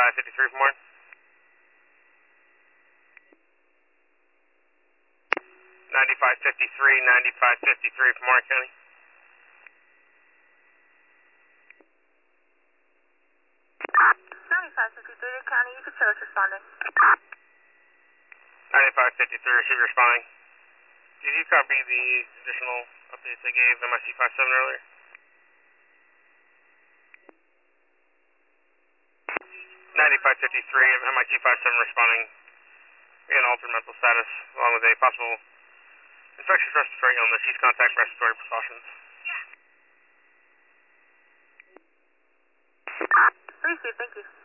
9553 from Warren. 9553 from Warren County. 9553 County, you can show us responding. 9553, receive responding. Did you copy the additional updates I gave MIC-57 earlier? 9553, MIC-57 responding. Again, altered mental status, along with a possible infectious respiratory illness. Use contact respiratory precautions. Please do, thank you.